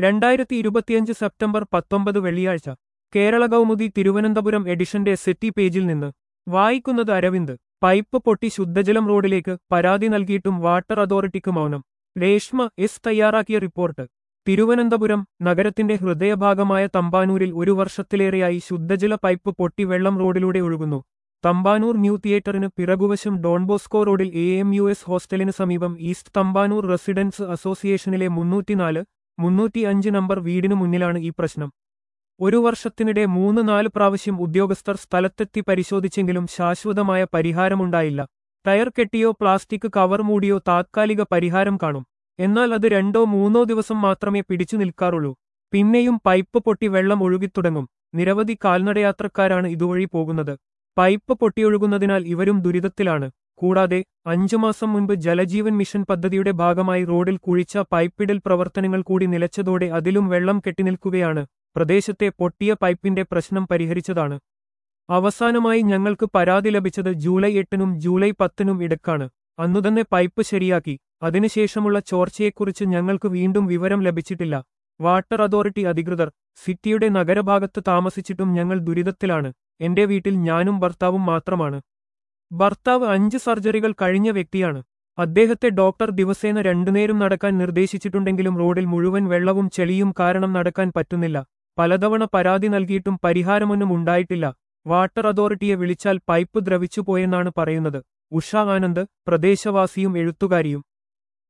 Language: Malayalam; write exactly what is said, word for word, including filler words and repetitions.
രണ്ടായിരത്തി ഇരുപത്തിയഞ്ച് സെപ്റ്റംബർ പത്തൊമ്പത് വെള്ളിയാഴ്ച കേരള കൗമുദി തിരുവനന്തപുരം എഡിഷന്റെ സെറ്റി പേജിൽ നിന്ന് വായിക്കുന്നത് അരവിന്ദ്. പൈപ്പ് പൊട്ടി ശുദ്ധജലം റോഡിലേക്ക്, പരാതി നൽകിയിട്ടും വാട്ടർ അതോറിറ്റിക്ക് മൗനം. രേഷ്മ എസ് തയ്യാറാക്കിയ റിപ്പോർട്ട്. തിരുവനന്തപുരം നഗരത്തിന്റെ ഹൃദയഭാഗമായ തമ്പാനൂരിൽ ഒരു വർഷത്തിലേറെയായി ശുദ്ധജല പൈപ്പ് പൊട്ടി വെള്ളം റോഡിലൂടെ ഒഴുകുന്നു. തമ്പാനൂർ ന്യൂ തിയേറ്ററിന് പിറകുവശം ഡോൺബോസ്കോ റോഡിൽ എ എം യു എസ് ഹോസ്റ്റലിന് സമീപം ഈസ്റ്റ് തമ്പാനൂർ റെസിഡൻസ് അസോസിയേഷനിലെ മുന്നൂറ്റിനാല് മുന്നൂറ്റി അഞ്ച് നമ്പർ വീടിനു മുന്നിലാണ് ഈ പ്രശ്നം. ഒരു വർഷത്തിനിടെ മൂന്ന് നാല് പ്രാവശ്യം ഉദ്യോഗസ്ഥർ സ്ഥലത്തെത്തി പരിശോധിച്ചെങ്കിലും ശാശ്വതമായ പരിഹാരമുണ്ടായില്ല. ടയർ കെട്ടിയോ പ്ലാസ്റ്റിക് കവർ മൂടിയോ താത്കാലിക പരിഹാരം കാണും. എന്നാൽ അത് രണ്ടോ മൂന്നോ ദിവസം മാത്രമേ പിടിച്ചു നിൽക്കാറുള്ളൂ. പിന്നെയും പൈപ്പ് പൊട്ടി വെള്ളം ഒഴുകിത്തുടങ്ങും. നിരവധി കാൽനടയാത്രക്കാരാണ് ഇതുവഴി പോകുന്നത്. പൈപ്പ് പൊട്ടിയൊഴുകുന്നതിനാൽ ഇവരും ദുരിതത്തിലാണ്. കൂടാതെ അഞ്ചു മാസം മുൻപ് ജലജീവൻ മിഷൻ പദ്ധതിയുടെ ഭാഗമായി റോഡിൽ കുഴിച്ച പൈപ്പിടൽ പ്രവർത്തനങ്ങൾ കൂടി നിലച്ചതോടെ അതിലും വെള്ളം കെട്ടിനിൽക്കുകയാണ്. പ്രദേശത്തെ പൊട്ടിയ പൈപ്പിന്റെ പ്രശ്നം പരിഹരിച്ചതാണ്. അവസാനമായി ഞങ്ങൾക്ക് പരാതി ലഭിച്ചത് ജൂലൈ എട്ടിനും ജൂലൈ പത്തിനും ഇടക്കാണ്. അന്നുതന്നെ പൈപ്പ് ശരിയാക്കി. അതിനുശേഷമുള്ള ചോർച്ചയെക്കുറിച്ച് ഞങ്ങൾക്ക് വീണ്ടും വിവരം ലഭിച്ചിട്ടില്ല. വാട്ടർ അതോറിറ്റി അധികൃതർ. സിറ്റിയുടെ നഗരഭാഗത്ത് താമസിച്ചിട്ടും ഞങ്ങൾ ദുരിതത്തിലാണ്. എന്റെ വീട്ടിൽ ഞാനും ഭർത്താവും മാത്രമാണ്. ഭർത്താവ് അഞ്ച് സർജറികൾ കഴിഞ്ഞ വ്യക്തിയാണ്. അദ്ദേഹത്തെ ഡോക്ടർ ദിവസേന രണ്ടുനേരം നടക്കാൻ നിർദ്ദേശിച്ചിട്ടുണ്ടെങ്കിലും റോഡിൽ മുഴുവൻ വെള്ളവും ചെളിയും കാരണം നടക്കാൻ പറ്റുന്നില്ല. പലതവണ പരാതി നൽകിയിട്ടും പരിഹാരമൊന്നും ഉണ്ടായിട്ടില്ല. വാട്ടർ അതോറിറ്റിയെ വിളിച്ചാൽ പൈപ്പ് ദ്രവിച്ചുപോയെന്നാണ് പറയുന്നത്. ഉഷ ആനന്ദ്, പ്രദേശവാസിയും എഴുത്തുകാരിയും.